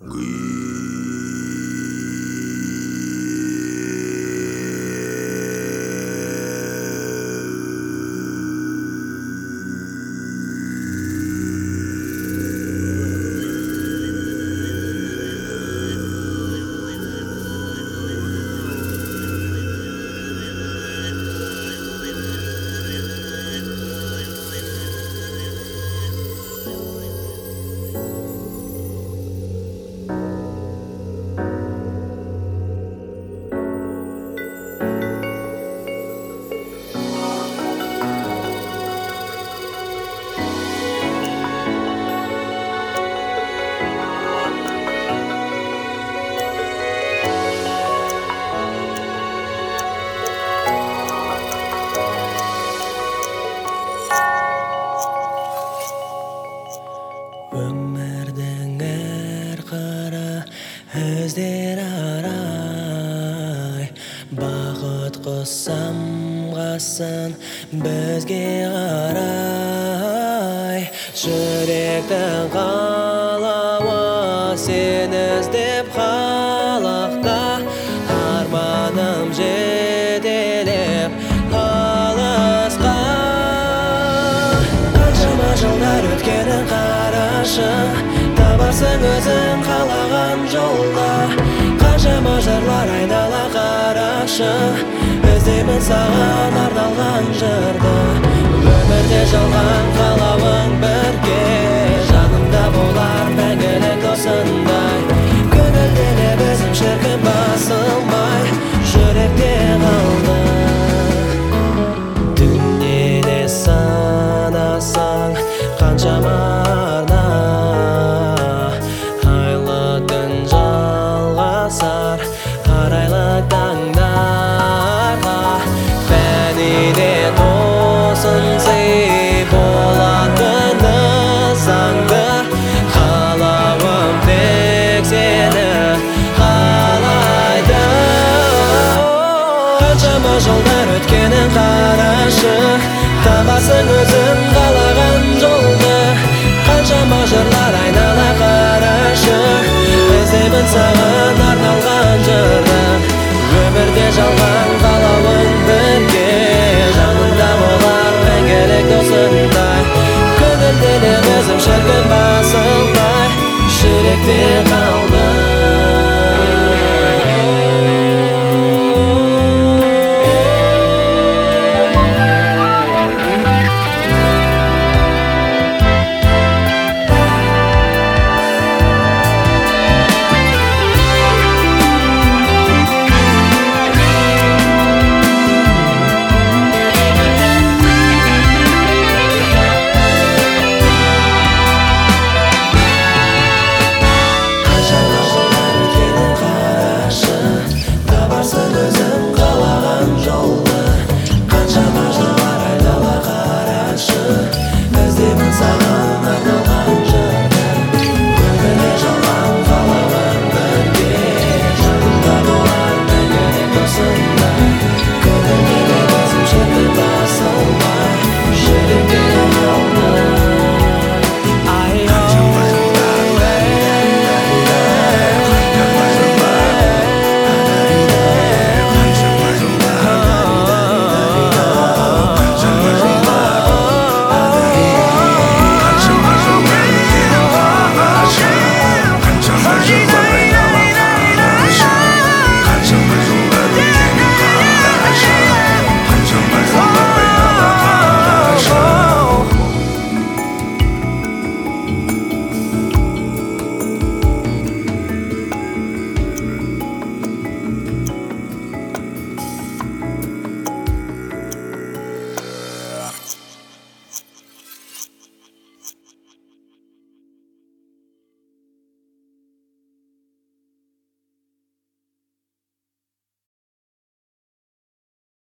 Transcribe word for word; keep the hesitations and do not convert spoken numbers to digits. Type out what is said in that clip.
Өмірдің әр қыры іздер арай, бақыт құсам қасын бізге қарай. Жүректің қалауы сені іздеп қалақта, арманым жетелеп алысқа. Қаншама жылдар өткенін қарашы, табарсың өзің қалаған жолда. Қаншама жырлар айнала қарашы, іздеймін саған арналған жырды. Өмірде жалған қалауың бірге, жанымда болар мәңгілік досындай. Көңілдене біздің шіркін басылмай, жүректе қалды. Дүниеде санасаң қаншама арна, айлы түн жалғасар арайлы таңдарға. Фәниде тосынсый болатыны заңды, қалауым тек сені қалайды. Қаншама жылдар өткенін қарашы, табасың өзің қалаған жолды. Қаншама жырлар айнала қарашы, іздеймін саған арналған жырды. Өмірде жалған қалауың бірге, жанымда болар мәңгілік досындай. Көңілденіп өзім шіркін басылмай, жүректе қал.